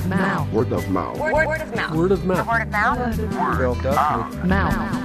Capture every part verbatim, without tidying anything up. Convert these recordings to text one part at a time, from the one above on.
Mouth. Word of mouth. Word, word of mouth. Word of mouth. Word of mouth. Word of mouth.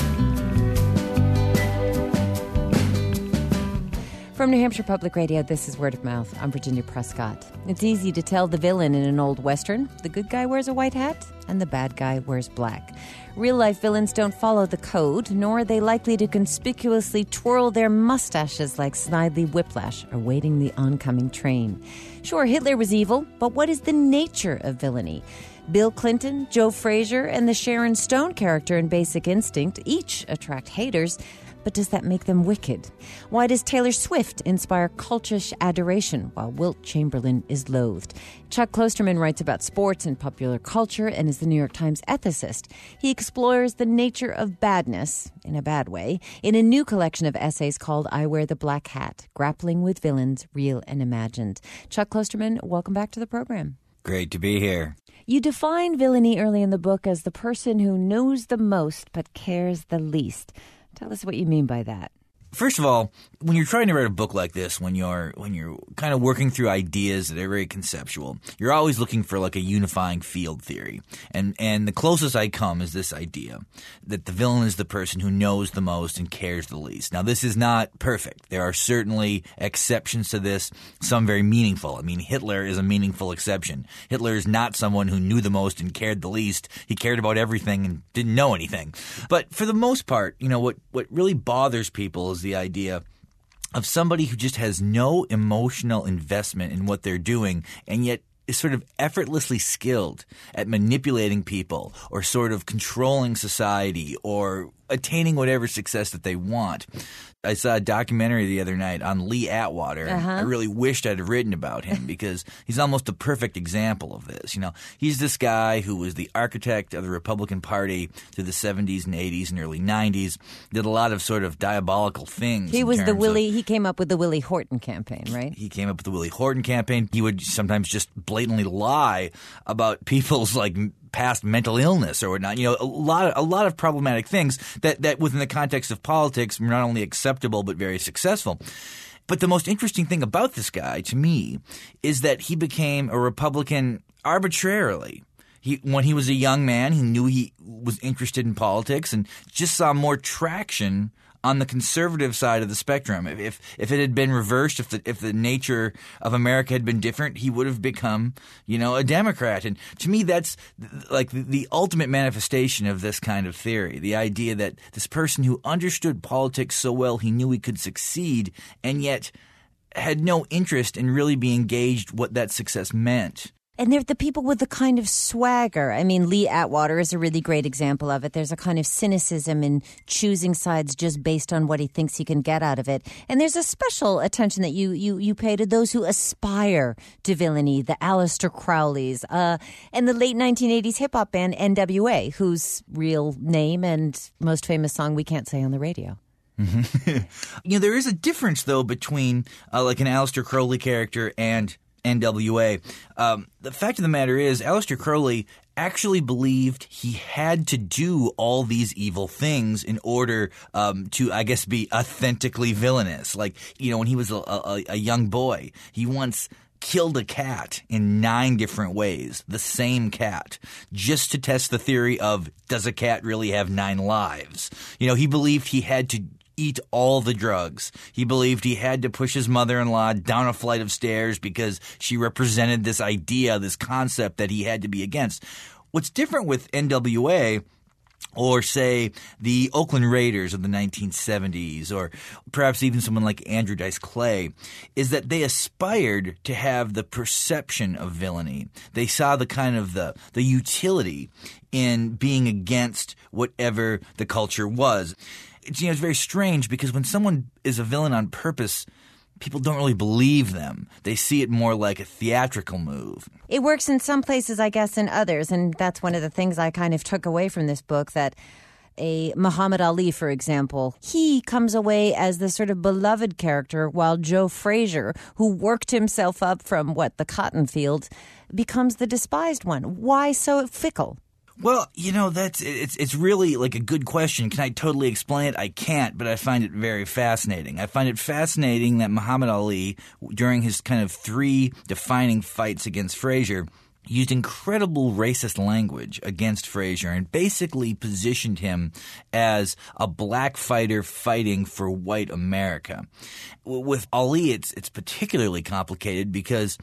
From New Hampshire Public Radio, this is Word of Mouth. I'm Virginia Prescott. It's easy to tell the villain in an old Western. The good guy wears a white hat, and the bad guy wears black. Real-life villains don't follow the code, nor are they likely to conspicuously twirl their mustaches like Snidely Whiplash, awaiting the oncoming train. Sure, Hitler was evil, but what is the nature of villainy? Bill Clinton, Joe Frazier, and the Sharon Stone character in Basic Instinct each attract haters. But does that make them wicked? Why does Taylor Swift inspire cultish adoration while Wilt Chamberlain is loathed? Chuck Klosterman writes about sports and popular culture and is the New York Times ethicist. He explores the nature of badness, in a bad way, in a new collection of essays called I Wear the Black Hat, Grappling with Villains, Real and Imagined. Chuck Klosterman, welcome back to the program. Great to be here. You define villainy early in the book as the person who knows the most but cares the least. Tell us what you mean by that. First of all, when you're trying to write a book like this, when you're when you're kind of working through ideas that are very conceptual, you're always looking for like a unifying field theory. And and the closest I come is this idea that the villain is the person who knows the most and cares the least. Now, this is not perfect. There are certainly exceptions to this, some very meaningful. I mean, Hitler is a meaningful exception. Hitler is not someone who knew the most and cared the least. He cared about everything and didn't know anything. But for the most part, you know, what, what really bothers people is the idea of somebody who just has no emotional investment in what they're doing and yet is sort of effortlessly skilled at manipulating people or sort of controlling society or attaining whatever success that they want. I saw a documentary the other night on Lee Atwater. Uh-huh. I really wished I'd have written about him because he's almost a perfect example of this. You know, he's this guy who was the architect of the Republican Party through the seventies and eighties and early nineties, did a lot of sort of diabolical things. He was the terms Willie, of, he came up with the Willie Horton campaign, right? He came up with the Willie Horton campaign. He would sometimes just blatantly lie about people's like past mental illness or whatnot. You know, a lot of, a lot of problematic things that, that within the context of politics were not only acceptable but very successful. But the most interesting thing about this guy to me is that he became a Republican arbitrarily. He, when he was a young man, he knew he was interested in politics and just saw more traction on the conservative side of the spectrum. If, if if it had been reversed, if the if the nature of America had been different, he would have become, you know, a Democrat. And to me, that's like the, the ultimate manifestation of this kind of theory. The idea that this person who understood politics so well, he knew he could succeed, and yet had no interest in really being engaged what that success meant. And they're the people with the kind of swagger. I mean, Lee Atwater is a really great example of it. There's a kind of cynicism in choosing sides just based on what he thinks he can get out of it. And there's a special attention that you you, you pay to those who aspire to villainy, the Aleister Crowleys, uh, and the late nineteen eighties hip-hop band N W A, whose real name and most famous song we can't say on the radio. You know, there is a difference, though, between uh, like an Aleister Crowley character and N W A. Um, the fact of the matter is, Aleister Crowley actually believed he had to do all these evil things in order um, to, I guess, be authentically villainous. Like, you know, when he was a, a, a young boy, he once killed a cat in nine different ways, the same cat, just to test the theory of, does a cat really have nine lives? You know, he believed he had to eat all the drugs. He believed he had to push his mother-in-law down a flight of stairs because she represented this idea, this concept that he had to be against. What's different with N W A, or say the Oakland Raiders of the nineteen seventies, or perhaps even someone like Andrew Dice Clay, is that they aspired to have the perception of villainy. They saw the kind of the, the utility in being against whatever the culture was. It's, you know, it's very strange because when someone is a villain on purpose, people don't really believe them. They see it more like a theatrical move. It works in some places, I guess, in others. And that's one of the things I kind of took away from this book, that a Muhammad Ali, for example, he comes away as the sort of beloved character, while Joe Frazier, who worked himself up from, what, the cotton field, becomes the despised one. Why so fickle? Well, you know, that's it's it's really like a good question. Can I totally explain it? I can't, but I find it very fascinating. I find it fascinating that Muhammad Ali, during his kind of three defining fights against Frazier, used incredible racist language against Frazier and basically positioned him as a black fighter fighting for white America. With Ali, it's it's particularly complicated because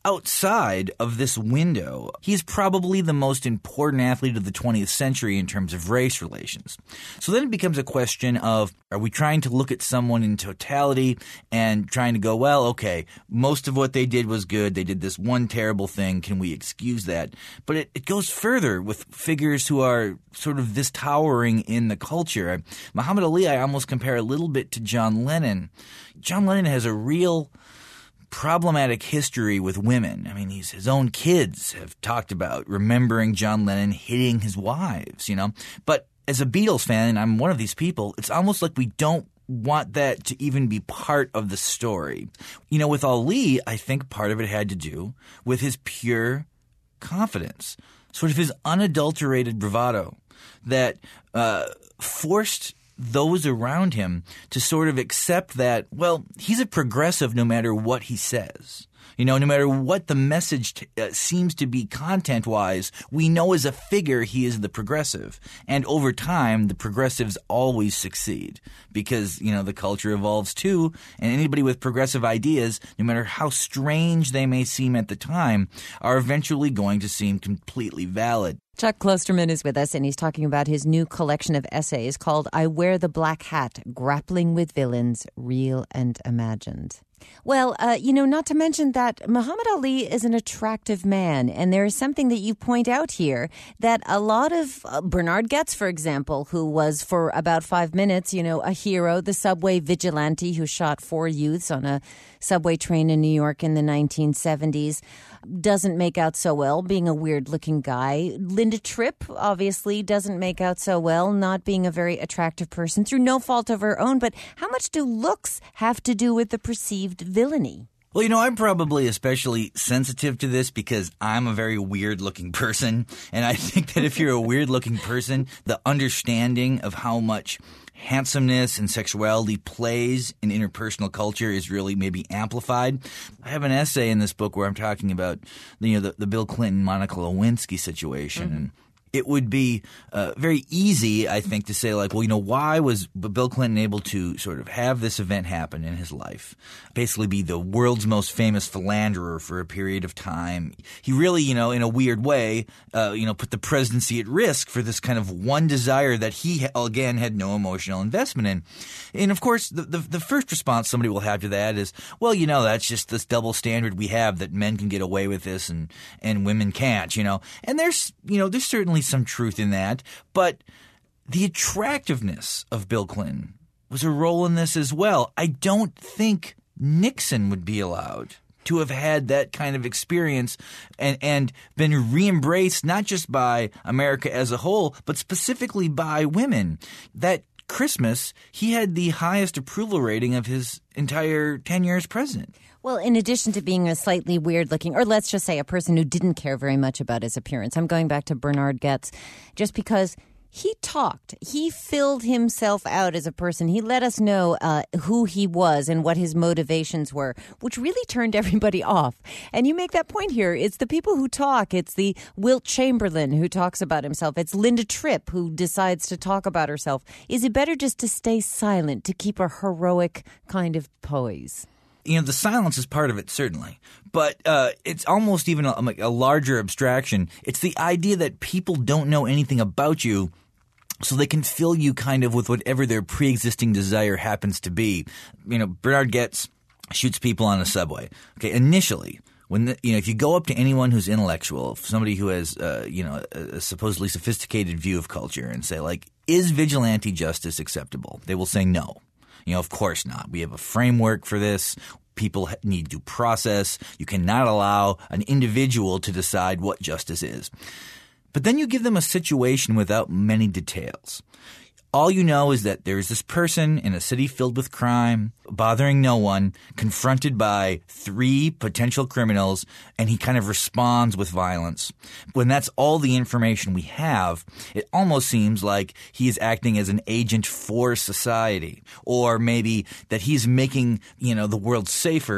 outside of this window, he's probably the most important athlete of the twentieth century in terms of race relations. So then it becomes a question of, are we trying to look at someone in totality and trying to go, well, okay, most of what they did was good. They did this one terrible thing. Can we excuse that? But it, it goes further with figures who are sort of this towering in the culture. Muhammad Ali, I almost compare a little bit to John Lennon. John Lennon has a real problematic history with women. I mean, he's, his own kids have talked about remembering John Lennon hitting his wives, you know. But as a Beatles fan, and I'm one of these people, it's almost like we don't want that to even be part of the story. You know, with Ali, I think part of it had to do with his pure confidence, sort of his unadulterated bravado that uh, forced those around him to sort of accept that, well, he's a progressive no matter what he says. You know, no matter what the message t- uh, seems to be content-wise, we know as a figure he is the progressive. And over time, the progressives always succeed because, you know, the culture evolves too. And anybody with progressive ideas, no matter how strange they may seem at the time, are eventually going to seem completely valid. Chuck Klosterman is with us, and he's talking about his new collection of essays called I Wear the Black Hat, Grappling with Villains, Real and Imagined. Well, uh, you know, not to mention that Muhammad Ali is an attractive man, and there is something that you point out here that a lot of uh, Bernard Goetz, for example, who was for about five minutes, you know, a hero, the subway vigilante who shot four youths on a subway train in New York in the nineteen seventies, doesn't make out so well, being a weird-looking guy. Linda Tripp, obviously, doesn't make out so well, not being a very attractive person through no fault of her own. But how much do looks have to do with the perceived villainy? Well, you know, I'm probably especially sensitive to this because I'm a very weird-looking person. And I think that if you're a weird-looking person, the understanding of how much handsomeness and sexuality plays in interpersonal culture is really maybe amplified. I have an essay in this book where I'm talking about, you know, the, the Bill Clinton, Monica Lewinsky situation. Mm-hmm. And it would be uh, very easy, I think, to say, like, well, you know, why was Bill Clinton able to sort of have this event happen in his life, basically be the world's most famous philanderer for a period of time? He really, you know, in a weird way, uh, you know, put the presidency at risk for this kind of one desire that he, again, had no emotional investment in. And, of course, the, the, the first response somebody will have to that is, well, you know, that's just this double standard we have that men can get away with this and, and women can't, you know. And there's, you know, there's certainly some truth in that, but the attractiveness of Bill Clinton was a role in this as well. I don't think Nixon would be allowed to have had that kind of experience and, and been re-embraced not just by America as a whole, but specifically by women. That Christmas, he had the highest approval rating of his entire tenure as president. Well, in addition to being a slightly weird-looking, or let's just say a person who didn't care very much about his appearance, I'm going back to Bernard Goetz, just because he talked. He filled himself out as a person. He let us know uh, who he was and what his motivations were, which really turned everybody off. And you make that point here. It's the people who talk. It's the Wilt Chamberlain who talks about himself. It's Linda Tripp who decides to talk about herself. Is it better just to stay silent, to keep a heroic kind of poise? You know, the silence is part of it, certainly. But uh, it's almost even a, a larger abstraction. It's the idea that people don't know anything about you, so they can fill you kind of with whatever their pre-existing desire happens to be. You know, Bernard Goetz shoots people on a subway. Okay, initially, when the, you know, if you go up to anyone who's intellectual, somebody who has, uh, you know, a, a supposedly sophisticated view of culture, and say, like, is vigilante justice acceptable? They will say no. You know, of course not. We have a framework for this. People need due process. You cannot allow an individual to decide what justice is. But then you give them a situation without many details. All you know is that there is this person in a city filled with crime, bothering no one, confronted by three potential criminals, and he kind of responds with violence. When that's all the information we have, it almost seems like he is acting as an agent for society, or maybe that he's making, you know, the world safer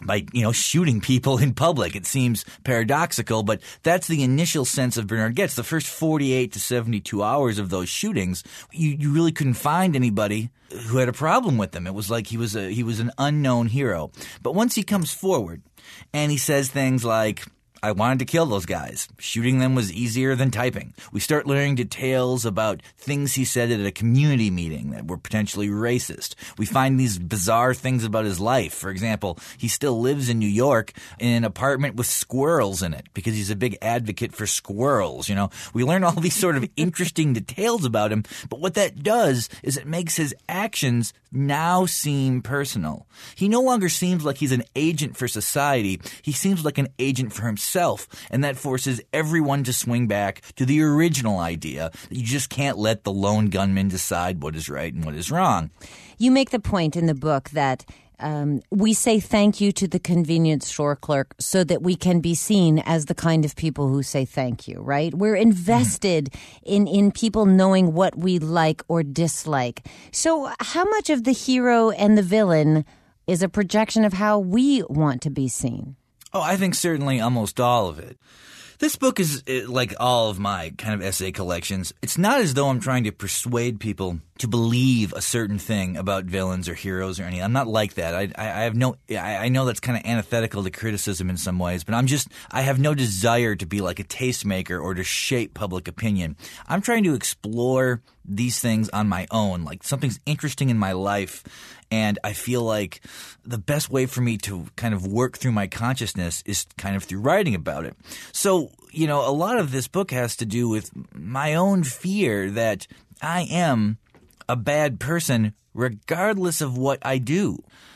by, you know, shooting people in public. It seems paradoxical, but that's the initial sense of Bernard Goetz. The first forty-eight to seventy-two hours of those shootings, you, you really couldn't find anybody who had a problem with them. It was like he was a he was an unknown hero. But once he comes forward and he says things like, I wanted to kill those guys. Shooting them was easier than typing. We start learning details about things he said at a community meeting that were potentially racist. We find these bizarre things about his life. For example, he still lives in New York in an apartment with squirrels in it because he's a big advocate for squirrels. You know, we learn all these sort of interesting details about him. But what that does is it makes his actions now seem personal. He no longer seems like he's an agent for society. He seems like an agent for himself. And that forces everyone to swing back to the original idea that you just can't let the lone gunman decide what is right and what is wrong. You make the point in the book that um, we say thank you to the convenience store clerk so that we can be seen as the kind of people who say thank you, right? We're invested mm. in, in people knowing what we like or dislike. So how much of the hero and the villain is a projection of how we want to be seen? Oh, I think certainly almost all of it. This book is like all of my kind of essay collections. It's not as though I'm trying to persuade people to believe a certain thing about villains or heroes or anything. I'm not like that. I, I, I have no. I, I know that's kind of antithetical to criticism in some ways, but I'm just. I have no desire to be like a tastemaker or to shape public opinion. I'm trying to explore these things on my own, like something's interesting in my life. And I feel like the best way for me to kind of work through my consciousness is kind of through writing about it. So, you know, a lot of this book has to do with my own fear that I am a bad person regardless of what I do.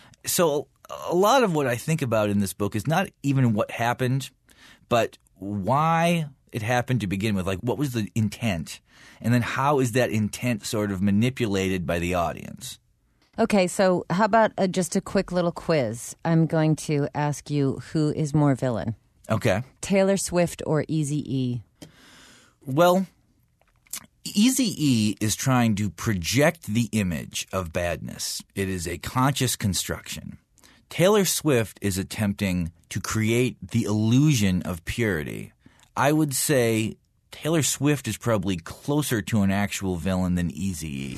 So a lot of what I think about in this book is not even what happened, but why it happened to begin with. Like, what was the intent? And then how is that intent sort of manipulated by the audience? Okay, so how about uh, just a quick little quiz? I'm going to ask you who is more villain. Okay. Taylor Swift or Eazy-E? Well, Eazy-E is trying to project the image of badness. It is a conscious construction. Taylor Swift is attempting to create the illusion of purity. I would say Taylor Swift is probably closer to an actual villain than Eazy-E.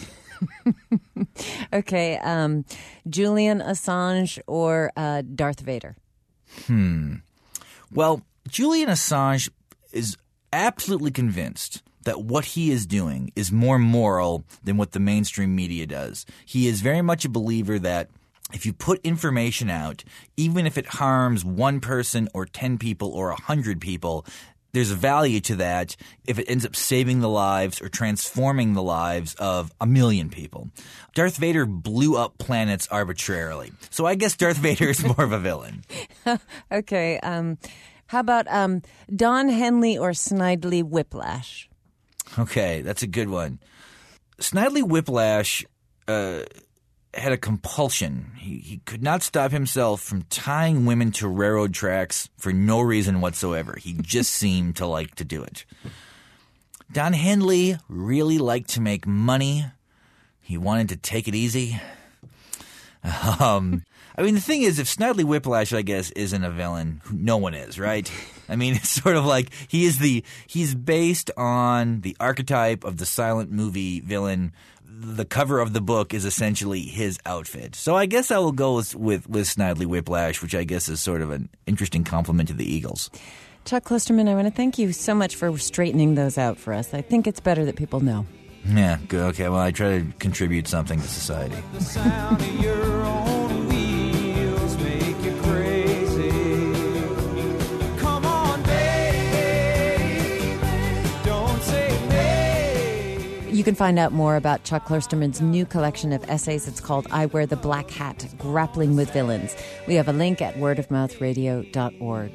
Okay, um, Julian Assange or uh, Darth Vader? Hmm. Well, Julian Assange is absolutely convinced that what he is doing is more moral than what the mainstream media does. He is very much a believer that if you put information out, even if it harms one person or ten people or a hundred people, there's value to that if it ends up saving the lives or transforming the lives of a million people. Darth Vader blew up planets arbitrarily. So I guess Darth Vader is more of a villain. Okay. Um, how about um, Don Henley or Snidely Whiplash? Okay, that's a good one. Snidely Whiplash uh, had a compulsion. He, he could not stop himself from tying women to railroad tracks for no reason whatsoever. He just seemed to like to do it. Don Henley really liked to make money. He wanted to take it easy. Um, I mean, the thing is, if Snidely Whiplash, I guess, isn't a villain, no one is, right? I mean, it's sort of like he is the he's based on the archetype of the silent movie villain. The cover of the book is essentially his outfit. So I guess I will go with, with, with Snidely Whiplash, which I guess is sort of an interesting compliment to the Eagles. Chuck Klosterman, I want to thank you so much for straightening those out for us. I think it's better that people know. Yeah, good. Okay, well, I try to contribute something to society. The sound of your own wheels make you crazy. Come on, baby, don't say nay. You can find out more about Chuck Klosterman's new collection of essays. It's called I Wear the Black Hat, Grappling with Villains. We have a link at word of mouth radio dot org.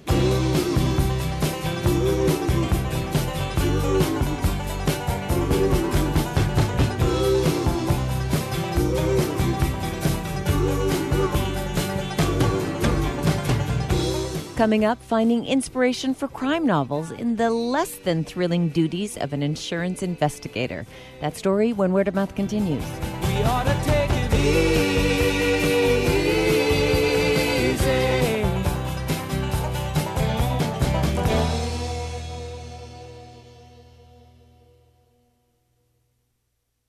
Coming up, finding inspiration for crime novels in the less than thrilling duties of an insurance investigator. That story when Word of Mouth continues. We ought to take it easy.